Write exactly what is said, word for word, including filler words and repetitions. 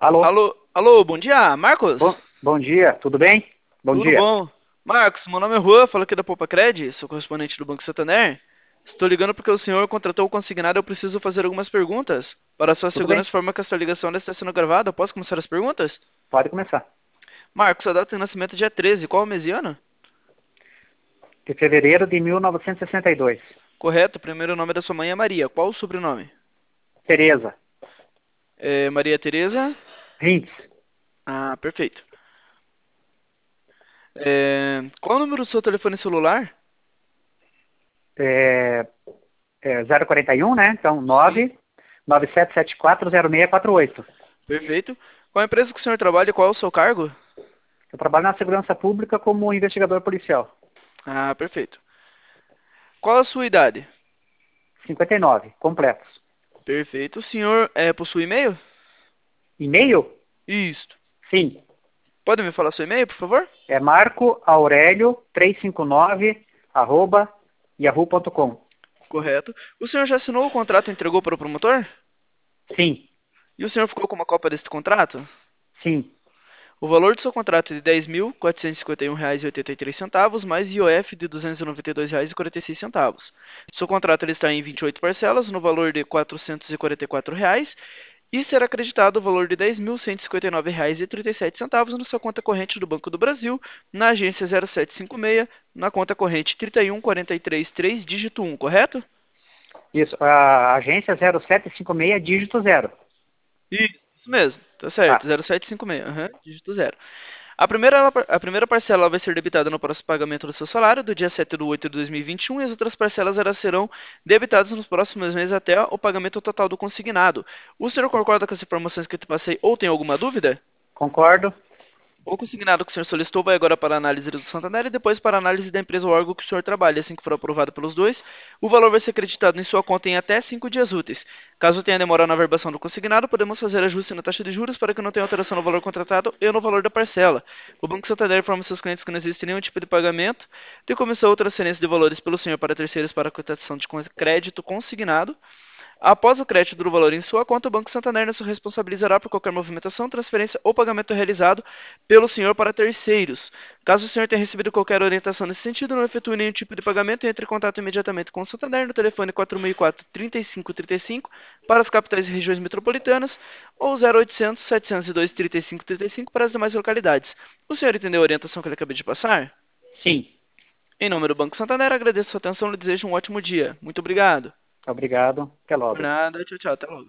Alô? Alô, alô, bom dia, Marcos? Bom, bom dia, tudo bem? Bom Tudo dia. bom? Marcos, meu nome é Juan, falo aqui da Poupa Cred, sou correspondente do Banco Santander. Estou ligando porque o senhor contratou o consignado e eu preciso fazer algumas perguntas. Para sua Tudo bem? segurança, forma que esta ligação deve estar sendo gravada. Posso começar as perguntas? Pode começar. Marcos, a data de nascimento é dia treze, qual o mês e ano? De fevereiro de mil novecentos e sessenta e dois. Correto, o primeiro nome da sua mãe é Maria, qual o sobrenome? Tereza. É Maria Tereza? Rintz. Ah, perfeito. É, Qual o número do seu telefone celular? É, é zero quarenta e um, né? Então, Sim. nove nove sete sete quatro zero seis quatro oito. Perfeito. Qual a empresa que o senhor trabalha e qual é o seu cargo? Eu trabalho na segurança pública como investigador policial. Ah, perfeito. Qual a sua idade? cinquenta e nove, completos. Perfeito. O senhor é, possui e-mail? E-mail? Isto. Sim. Pode me falar seu e-mail, por favor? É marco aurélio trezentos e cinquenta e nove arroba yahoo ponto com. Correto. O senhor já assinou o contrato e entregou para o promotor? Sim, E o senhor ficou com uma cópia deste contrato? sim. O valor do seu contrato é de dez mil quatrocentos e cinquenta e um reais e oitenta e três centavos, mais I O F de duzentos e noventa e dois reais e quarenta e seis centavos. Seu contrato ele está em vinte e oito parcelas, no valor de quatrocentos e quarenta e quatro reais, e será acreditado o valor de dez mil cento e cinquenta e nove reais e trinta e sete centavos na sua conta corrente do Banco do Brasil, na agência zero sete cinco seis, na conta corrente trinta e um quarenta e três três, dígito um, correto? Isso. A agência zero sete cinco seis, dígito zero. Isso mesmo, tá Tá. certo, zero sete cinco seis, aham, dígito zero. A primeira, a primeira parcela vai ser debitada no próximo pagamento do seu salário, do dia sete de oito de dois mil e vinte e um, e vinte e um, e as outras parcelas elas serão debitadas nos próximos meses até o pagamento total do consignado. O senhor concorda com as informações que eu te passei ou tem alguma dúvida? Concordo. O consignado que o senhor solicitou vai agora para a análise do Santander e depois para a análise da empresa ou órgão que o senhor trabalha. Assim que for aprovado pelos dois, o valor vai ser creditado em sua conta em até cinco dias úteis. Caso tenha demora na verbação do consignado, podemos fazer ajuste na taxa de juros para que não tenha alteração no valor contratado e no valor da parcela. O Banco Santander informa seus clientes que não existe nenhum tipo de pagamento de comissão ou transferência de valores pelo senhor para terceiros para a cotação de crédito consignado. Após o crédito do valor em sua conta, o Banco Santander não se responsabilizará por qualquer movimentação, transferência ou pagamento realizado pelo senhor para terceiros. Caso o senhor tenha recebido qualquer orientação nesse sentido, não efetue nenhum tipo de pagamento e entre em contato imediatamente com o Santander no telefone quatro mil e quatro, trinta e cinco trinta e cinco para as capitais e regiões metropolitanas ou zero oitocentos, setecentos e dois, trinta e cinco trinta e cinco para as demais localidades. O senhor entendeu a orientação que eu acabei de passar? Sim. Em nome do Banco Santander, agradeço a sua atenção e lhe desejo um ótimo dia. Muito obrigado. Obrigado. Até Por logo. nada, tchau, tchau, até logo.